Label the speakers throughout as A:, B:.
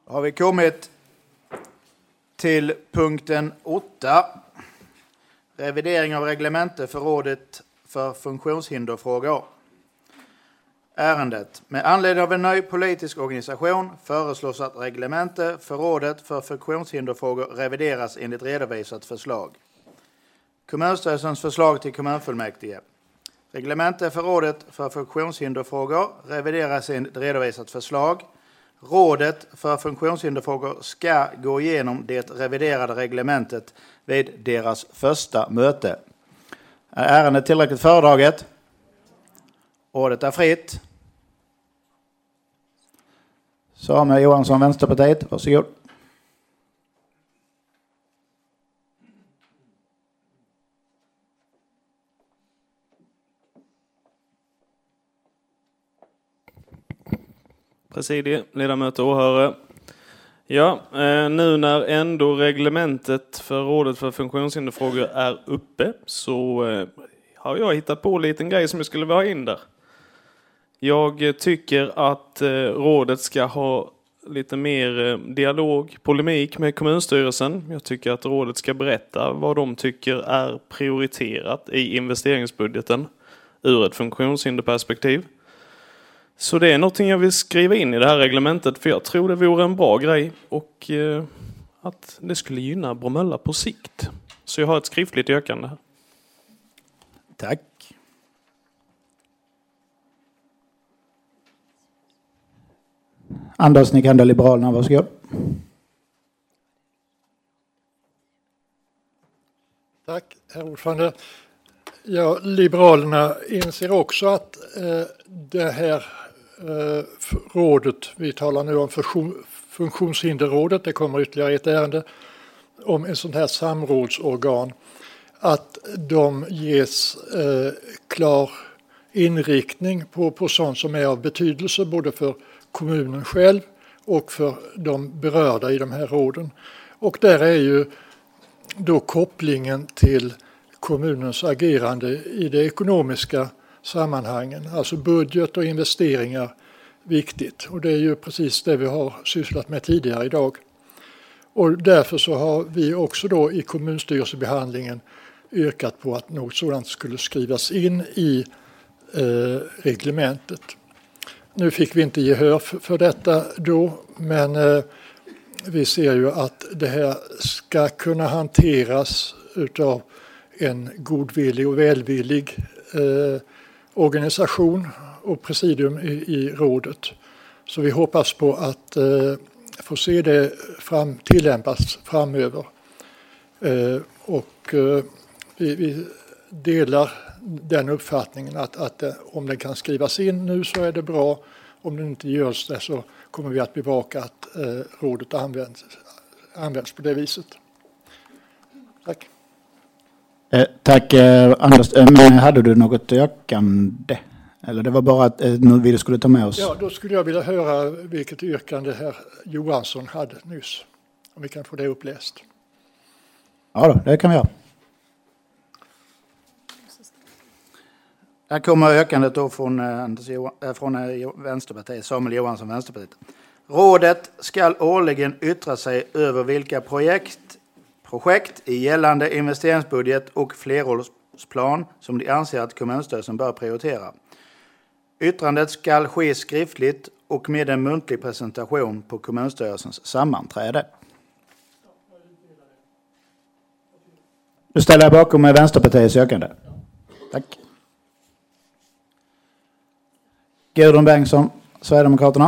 A: Har vi kommit till punkten 8. Revidering av reglemente för rådet för funktionshinderfrågor. Ärendet. Med anledning av en ny politisk organisation föreslås att reglemente för rådet för funktionshinderfrågor revideras enligt redovisat förslag. Kommunstyrelsens förslag till kommunfullmäktige. Reglemente för rådet för funktionshinderfrågor revideras enligt redovisat förslag. Rådet för funktionshinderfrågor ska gå igenom det reviderade reglementet vid deras första möte. Är ärendet tillräckligt föredraget? Ordet är fritt. Samuel Johansson, Vänsterpartiet. Varsågod.
B: Presidie, ledamöter och åhörare. Ja, nu när ändå reglementet för rådet för funktionshinderfrågor är uppe så har jag hittat på en liten grej som jag skulle vilja ha in där. Jag tycker att rådet ska ha lite mer dialog, polemik med kommunstyrelsen. Jag tycker att rådet ska berätta vad de tycker är prioriterat i investeringsbudgeten ur ett funktionshinderperspektiv. Så det är någonting jag vill skriva in i det här reglementet, för jag tror det vore en bra grej och att det skulle gynna Bromölla på sikt. Så jag har ett skriftligt yrkande här.
A: Tack. Anders Nikander, Liberalerna, varsågod.
C: Tack, herr ordförande. Ja, Liberalerna inser också att det här rådet, vi talar nu om funktionshinderrådet, det kommer ytterligare ett ärende om en sån här samrådsorgan, att de ges klar inriktning på sånt som är av betydelse både för kommunen själv och för de berörda i de här råden. Och där är ju då kopplingen till kommunens agerande i det ekonomiska sammanhangen, alltså budget och investeringar, viktigt. Och det är ju precis det vi har sysslat med tidigare idag. Och därför så har vi också då i kommunstyrelsebehandlingen yrkat på att något sådant skulle skrivas in i reglementet. Nu fick vi inte gehör för detta då, men vi ser ju att det här ska kunna hanteras utav en godvillig och välvillig organisation och presidium i rådet. Så vi hoppas på att få se det tillämpas framöver. Vi delar den uppfattningen att om den kan skrivas in nu så är det bra. Om den inte görs det så kommer vi att bevaka att rådet används på det viset. Tack.
A: Tack Anders. Men hade du något yrkande? Eller det var bara att vi skulle ta med oss?
C: Ja, då skulle jag vilja höra vilket yrkande herr Johansson hade nyss. Om vi kan få det uppläst.
A: Ja då, det kan vi göra. Här kommer yrkandet då från Vänsterpartiet, Samuel Johansson, Vänsterpartiet. Rådet ska årligen yttra sig över vilka projekt i gällande investeringsbudget och flerårsplan som de anser att kommunstyrelsen bör prioritera. Yttrandet ska ske skriftligt och med en muntlig presentation på kommunstyrelsens sammanträde. Du ställer dig bakom Vänsterpartiets yrkande. Tack. Gudrun Bengtsson, Sverigedemokraterna.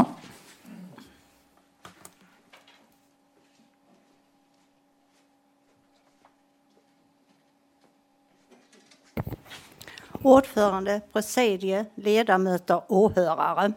D: Ordförande, presidie, ledamöter, åhörare.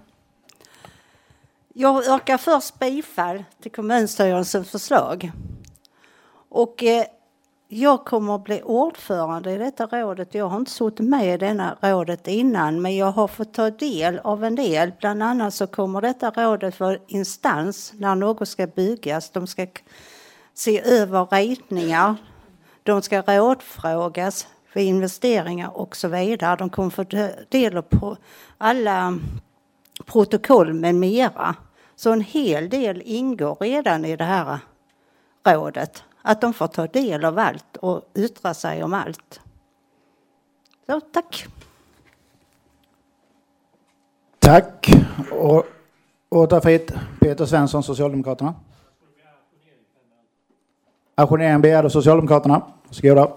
D: Jag yrkar först bifall till kommunstyrelsens förslag. Och jag kommer att bli ordförande i detta rådet. Jag har inte suttit med i denna rådet innan, men jag har fått ta del av en del. Bland annat så kommer detta rådet vara instans när något ska byggas. De ska se över ritningar. De ska rådfrågas för investeringar och så vidare. De kommer få del på alla protokoll med mera. Så en hel del ingår redan i det här rådet. Att de får ta del av allt och yttra sig om allt. Så tack.
A: Tack. Och återfitt Peter Svensson, Socialdemokraterna. Ajournering begärd av Socialdemokraterna. Varsågoda.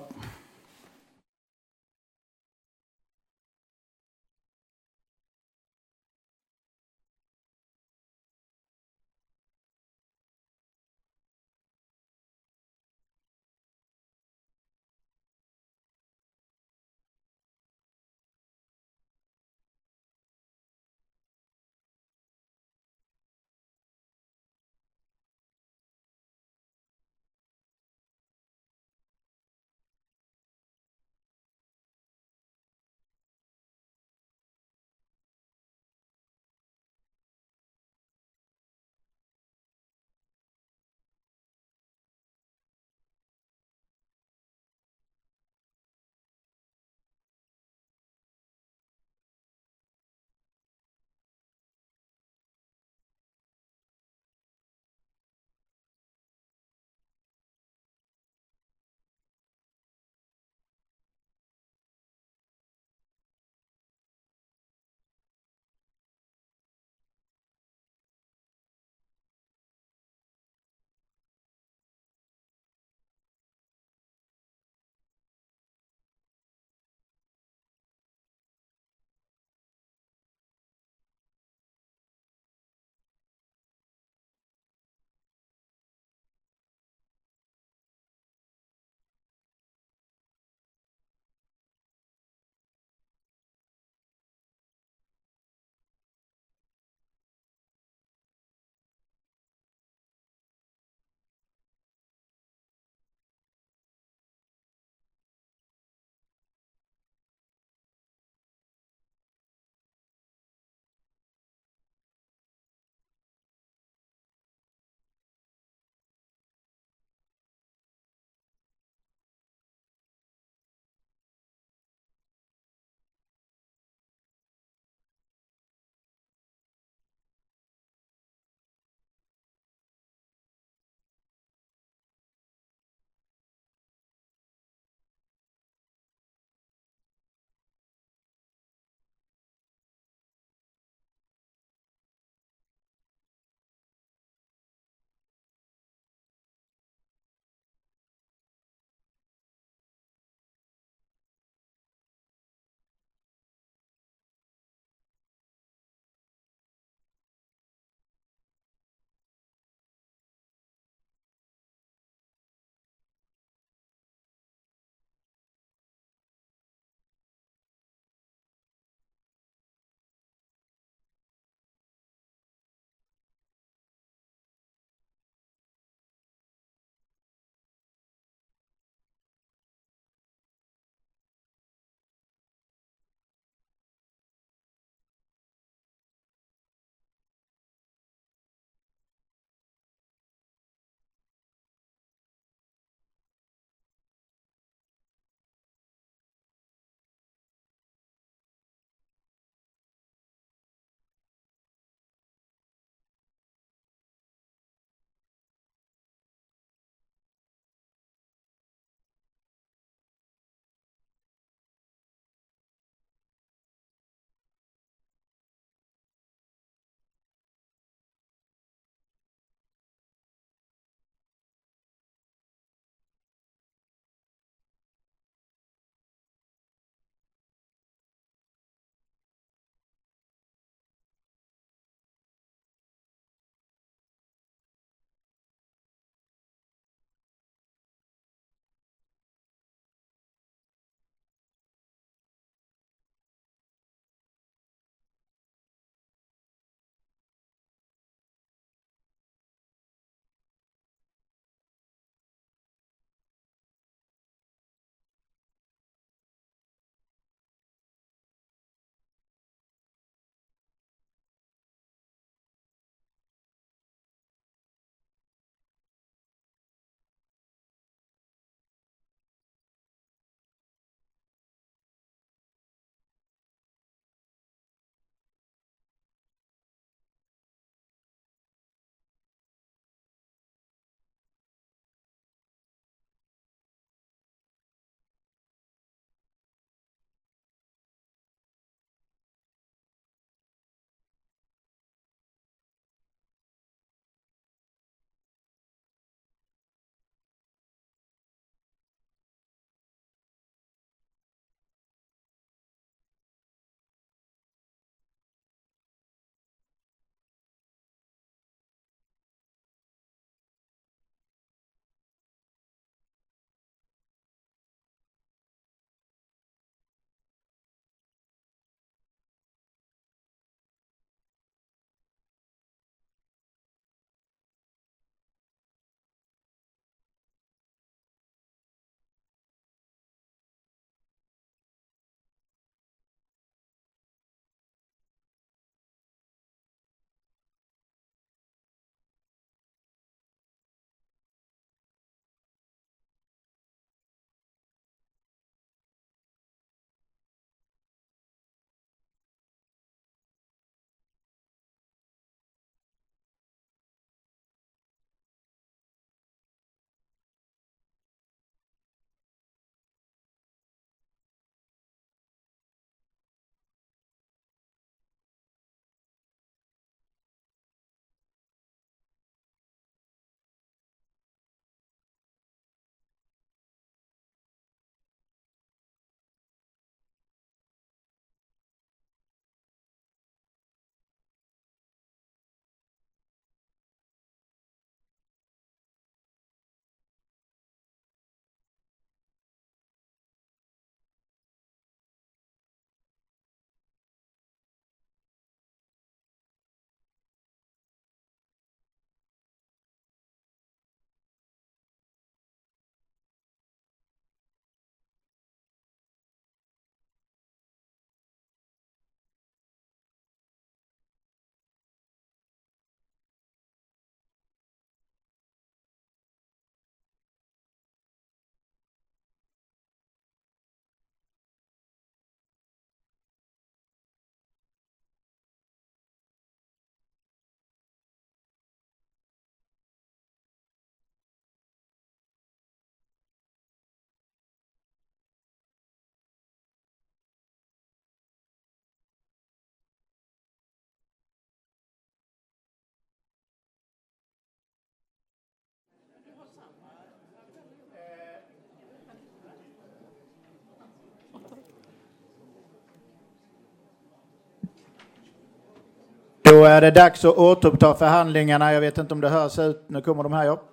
A: Då är det dags att återuppta förhandlingarna. Jag vet inte om det hörs ut. Nu kommer de här, ja.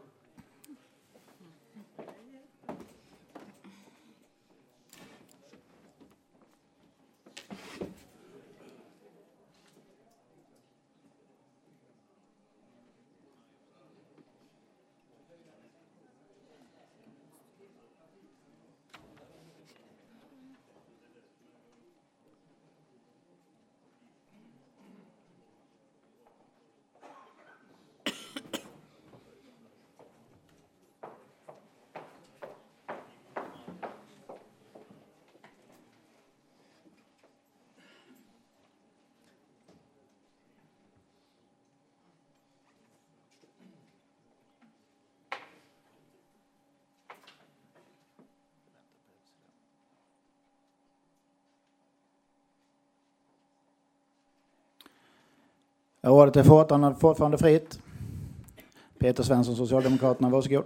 A: Ordet är fortfarande fritt. Peter Svensson, Socialdemokraterna, varsågod.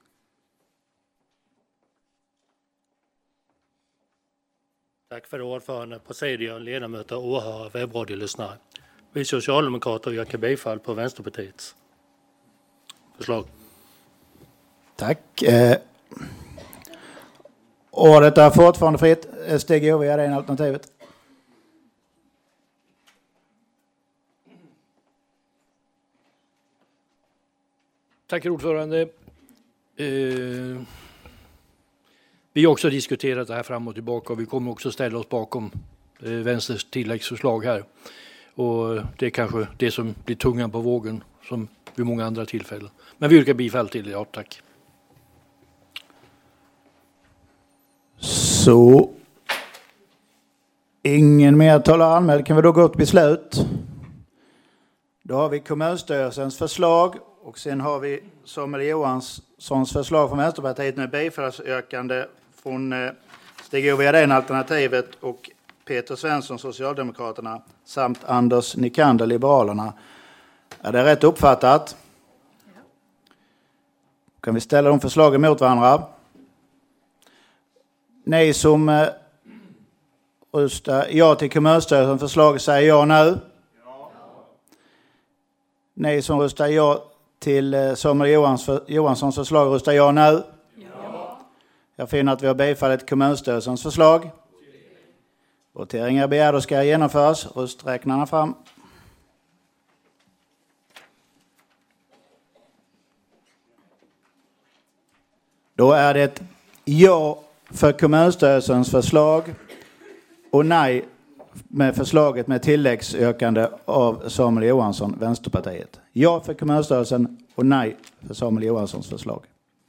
E: Tack för det, ordförande, presidium, ledamöter, åhörare, webbradiolyssnare. Vi socialdemokrater yrkar bifall på Vänsterpartiets förslag.
A: Tack. Ordet är fortfarande fritt. Stig Ove, är det alternativet?
F: Tack ordförande. Vi har också diskuterat det här fram och tillbaka och vi kommer också ställa oss bakom Vänsters tilläggsförslag här. Och det är kanske det som blir tungan på vågen som vid många andra tillfällen. Men vi yrkar bifall till det, ja tack.
A: Så ingen mer talar anmäld. Kan vi då gå till beslut? Då har vi kommunstyrelsens förslag och sen har vi Samuel Johanssons förslag från Vänsterpartiet med bifallsyrkande från Stig Ove Edén alternativet och Peter Svensson Socialdemokraterna samt Anders Nikander Liberalerna. Är det rätt uppfattat? Ja. Kan vi ställa de förslagen mot varandra? Ni som röstar ja till kommunstyrelsens förslag säger ja nu. Ja. Ni som röstar ja till Samuel Johanssons förslag röstar ja nu. Ja. Jag finner att vi har bifallit kommunstyrelsens förslag. Voteringar begärda och ska genomföras. Rösträknarna fram. Då är det ja för kommunstyrelsens förslag och nej med förslaget med tilläggsyrkande av Samuel Johansson, Vänsterpartiet. Ja för kommunstyrelsen och nej för Samuel Johanssons förslag.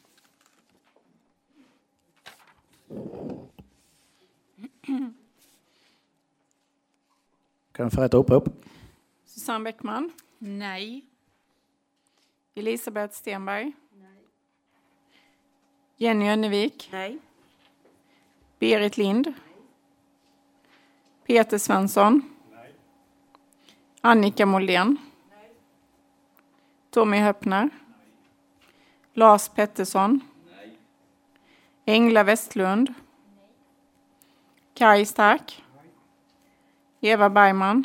A: Kan du få rätt upprop?
G: Susanne Bäckman?
H: Nej.
G: Elisabeth Stenberg?
H: Nej.
G: Jenny Önnevik?
H: Nej.
G: Berit Lind? Nej. Peter Svensson?
F: Nej.
G: Annika Moldén?
H: Nej.
G: Tommy Höppner?
F: Nej.
G: Lars Pettersson?
F: Nej.
G: Engla Westlund? Nej. Kai Stark? Nej. Eva Bergman?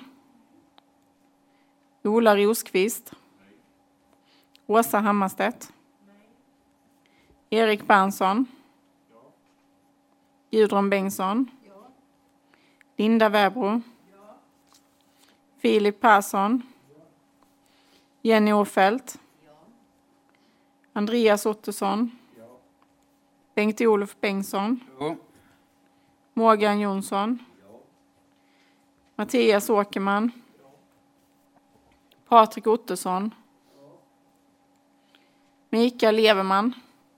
G: Ola Rosqvist?
F: Nej.
G: Åsa Hammarstedt?
H: Nej.
G: Erik Berntsson?
F: Ja.
G: Gudrun Bengtsson?
H: Ja.
G: Linda Väbro?
H: Ja.
G: Filip Persson?
F: Ja.
G: Jenny Åfeldt?
H: Ja.
G: Andreas Ottosson?
F: Ja.
G: Bengt-Olof Bengtsson?
F: Ja.
G: Morgan Jonsson?
F: Ja.
G: Mattias Åkerman? Ja. Patrik Ottosson?
F: Ja.
G: Mikael Leverman?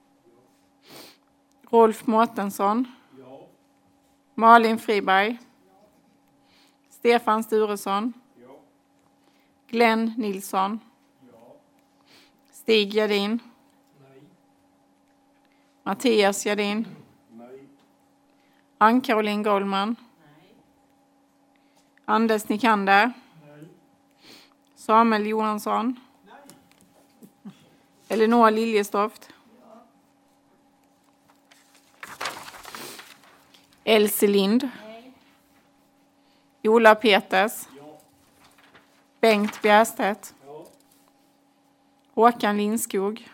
F: Ja.
G: Rolf Mårtensson?
F: Ja.
G: Malin Friberg?
F: Ja.
G: Stefan Sturesson?
F: Ja.
G: Glenn Nilsson?
F: Ja.
G: Stig Jardin?
F: Nej.
G: Mattias Jardin?
F: Nej.
G: Ann-Caroline Goldman?
H: Nej.
G: Anders Nikander?
F: Nej.
G: Samuel Johansson?
F: Nej.
G: Elinor Liljestoft?
H: Ja.
G: Elsie Lind?
H: Nej.
G: Ola Peters?
F: Ja.
G: Bengt Bjärstedt. Håkan Lindskog.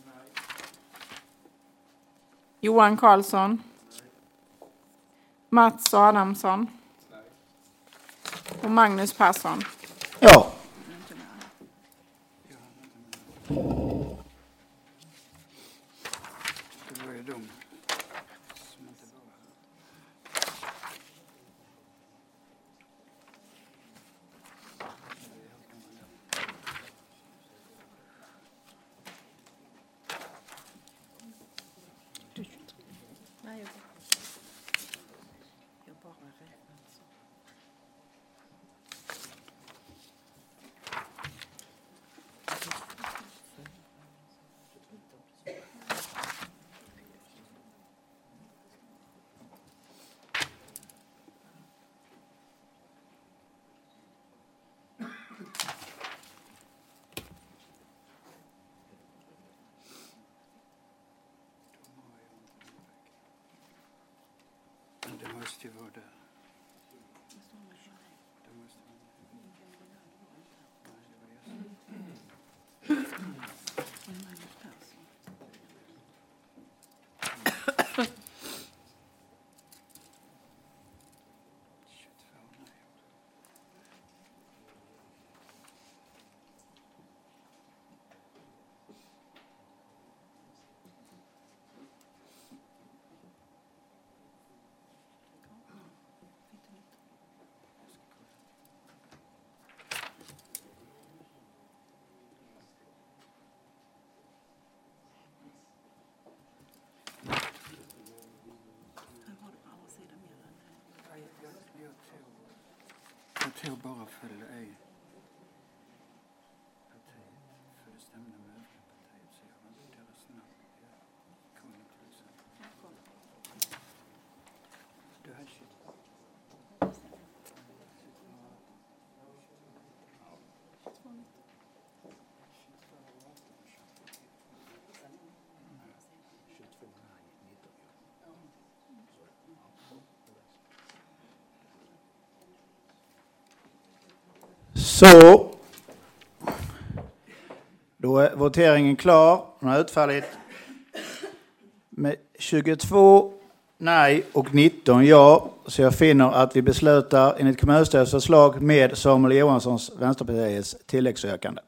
G: Johan Karlsson. Mats Adamsson. Och Magnus Persson.
A: Ja.
H: Det måste ju vara där. Jag tror bara för ej. För det stämde med övriga partiet så jag var inte deras namn. Jag kom inte till sen. Du hade shit.
A: Så, då är voteringen klar. Den har utfallit med 22 nej och 19 ja. Så jag finner att vi beslutar enligt kommunstyrelsens förslag med Samuel Johanssons Vänsterpartiets tilläggsökande.